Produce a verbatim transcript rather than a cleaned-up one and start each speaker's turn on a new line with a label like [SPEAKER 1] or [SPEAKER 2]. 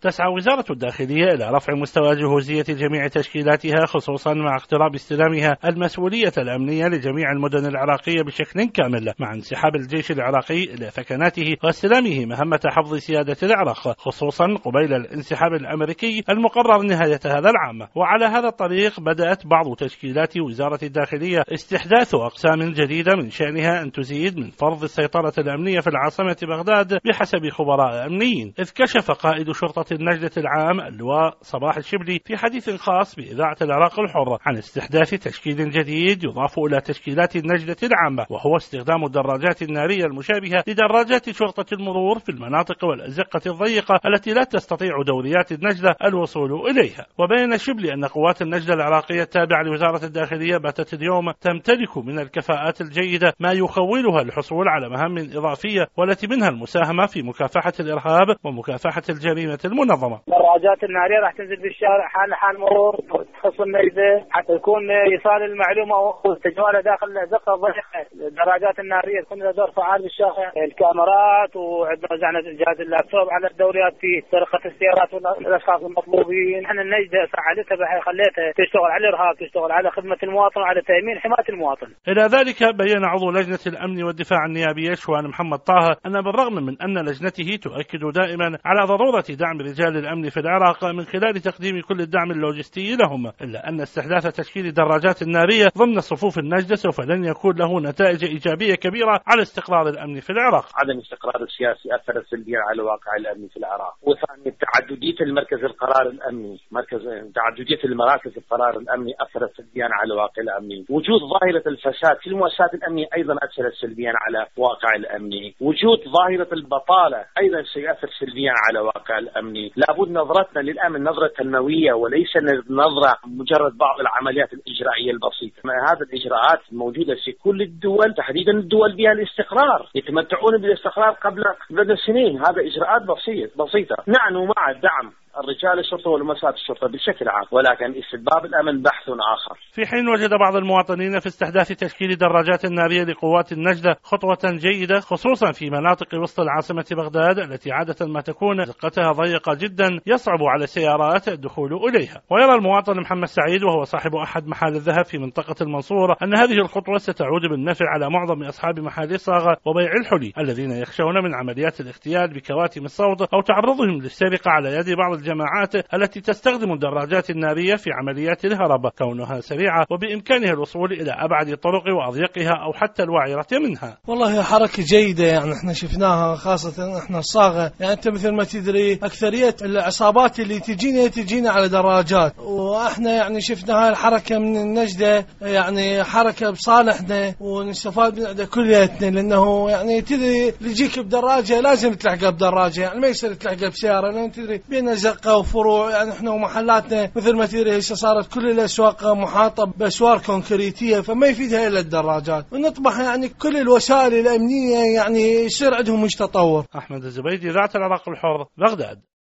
[SPEAKER 1] تسعى وزارة الداخلية إلى رفع مستوى جهوزية جميع تشكيلاتها، خصوصا مع اقتراب استلامها المسؤولية الأمنية لجميع المدن العراقية بشكل كامل، مع انسحاب الجيش العراقي إلى ثكناته واستلامه مهمة حفظ سيادة العراق، خصوصا قبيل الانسحاب الأمريكي المقرر نهاية هذا العام. وعلى هذا الطريق بدأت بعض تشكيلات وزارة الداخلية استحداث أقسام جديدة من شأنها أن تزيد من فرض السيطرة الأمنية في العاصمة بغداد بحسب خبراء أمنيين. إذ كشف قائد شرطة النجدة العام اللواء صباح الشبلي في حديث خاص بإذاعة العراق الحر عن استحداث تشكيل جديد يضاف إلى تشكيلات النجدة العامة، وهو استخدام الدراجات النارية المشابهة لدراجات شرطة المرور في المناطق والأزقة الضيقة التي لا تستطيع دوريات النجدة الوصول إليها. وبين شبلي أن قوات النجدة العراقية التابعة لوزارة الداخلية باتت اليوم تمتلك من الكفاءات الجيدة ما يخولها الحصول على مهام إضافية، والتي منها المساهمة في مكافحة الإرهاب ومكافحة الجريمة المنظمة.
[SPEAKER 2] الدراجات النارية راح تنزل بالشارع حال حال مرور تخص النجدة حتى يكون إيصال المعلومة وتجوالها داخل الأزقة الضيقة. الدراجات النارية تكون لها دور فعال بالشارع، الكاميرات، وعندنا وزعنا جهاز اللابتوب على الدوريات في سرقة السيارات والأشخاص المطلوبين. احنا النجدة فعلتها خليتها تشتغل على الإرهاب، تشتغل على خدمة المواطن وعلى تأمين حماية المواطن.
[SPEAKER 1] إلى ذلك بين عضو لجنة الأمن والدفاع النيابية شوان محمد طه أن بالرغم من أن لجنته تؤكد دائما على ضرورة دعم رجال الأمن في العراق من خلال تقديم كل الدعم اللوجستي لهم، إلا أن استحداث تشكيل الدراجات النارية ضمن صفوف النجدة سوف لن يكون له نتائج إيجابية كبيرة على استقرار الأمن في العراق.
[SPEAKER 3] عدم الاستقرار السياسي أثر سلبيا على واقع الأمن في العراق. وثانيا تعددية المركز القرار الأمني، مركز تعددية المراكز القرار الأمني أثرت سلبيا على واقع الأمني. وجود ظاهرة الفساد في المؤسسات الأمنية أيضا أثرت سلبيا على واقع الأمني. وجود ظاهرة البطالة أيضا سيؤثر سلبيا على واقع الأمني. لابد نظرتنا للأمن نظرة تنموية وليس نظرة مجرد بعض العمليات الإجرائية البسيطة. هذه الإجراءات موجودة في كل الدول، تحديدا الدول بها الاستقرار، يتمتعون بالاستقرار قبل قبل سنين. هذا إجراءات بسيطة بسيطة نحن مع الدعم الرجال الشرطة والمؤسسات الشرطة بشكل عام، ولكن استتباب الأمن بحث آخر.
[SPEAKER 1] في حين وجد بعض المواطنين في استحداث تشكيل دراجات النارية لقوات النجدة خطوة جيدة، خصوصا في مناطق وسط العاصمة بغداد التي عادة ما تكون زقتها ضيقة جدا يصعب على السيارات الدخول إليها. ويرى المواطن محمد سعيد وهو صاحب أحد محال الذهب في منطقة المنصورة أن هذه الخطوة ستعود بالنفع على معظم أصحاب محال الصاغة وبيع الحلي الذين يخشون من عمليات الاغتيال بكواتم الصوت أو تعرضهم للسرقة على يد بعض الجماعات التي تستخدم الدراجات النارية في عمليات الهرب، كونها سريعة وبإمكانها الوصول إلى أبعد الطرق وأضيقها أو حتى الوعرة منها.
[SPEAKER 4] والله حركة جيدة، يعني احنا شفناها خاصة احنا الصاغة. يعني انت مثل ما تدري أكثرية العصابات اللي تجينا تجينا على دراجات، واحنا يعني شفنا هاي الحركة من النجدة، يعني حركة بصالحنا ونستفاد من كلياتنا، لأنه يعني تدري اللي يجيك بدراجة لازم تلحقها بدراجة، يعني ما يصير تلحقها بسيارة، لأن تدري بين زقة وفروع. يعني احنا ومحلاتنا مثل ما تدري هسه صارت كل الأسواق محاطة بأسوار كونكريتية، فما يفيدها إلا الدراجات. ونطمح يعني كل الوسائل الأمنية يعني يصير عندهم مش تطور.
[SPEAKER 1] أحمد الزبيدي، إذاعة العراق الحر، بغداد.